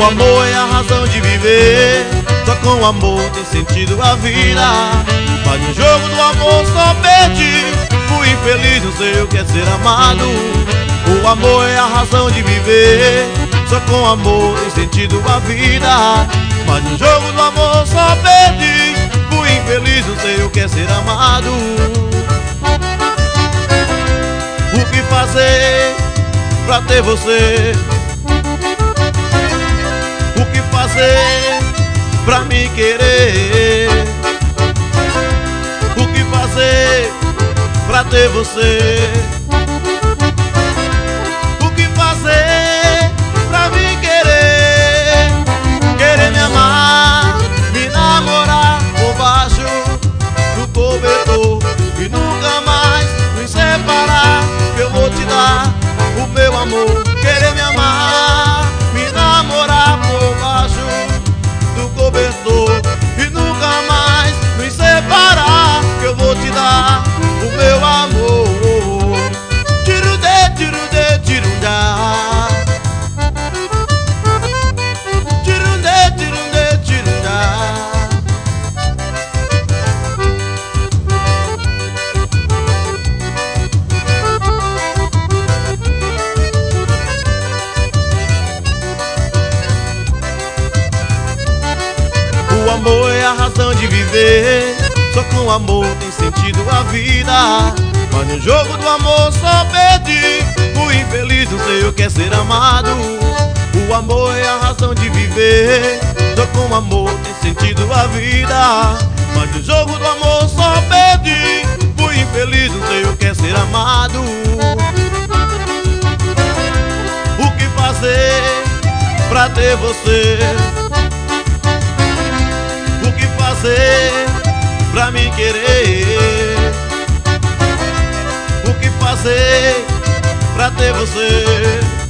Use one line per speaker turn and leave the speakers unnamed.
O amor é a razão de viver, só com o amor tem sentido a vida. Mas no jogo do amor só perdi, fui infeliz, não sei o que é ser amado. O amor é a razão de viver, só com amor tem sentido a vida. Mas no jogo do amor só perdi, fui infeliz, não sei o que é ser amado. O que fazer pra ter você? O que fazer pra me querer? O que fazer pra ter você? O que fazer pra me querer? Querer me amar, me namorar por baixo do cobertor e nunca mais nos separar. Eu vou te dar o meu amor. Querer me amar, me namorar por baixo do cobertor e nunca mais nos separar. Eu vou te dar o meu amor. Tirudê, tirudê, tirundá. Tirudê, tirudê, tirundá. O amor é a razão de viver, só com amor tem sentido a vida. Mas no jogo do amor só perdi, fui infeliz, não sei o que é ser amado. O amor é a razão de viver, só com amor tem sentido a vida. Mas no jogo do amor só perdi, fui infeliz, não sei o que é ser amado. O que fazer pra ter você? O que fazer pra me querer? O que fazer pra ter você?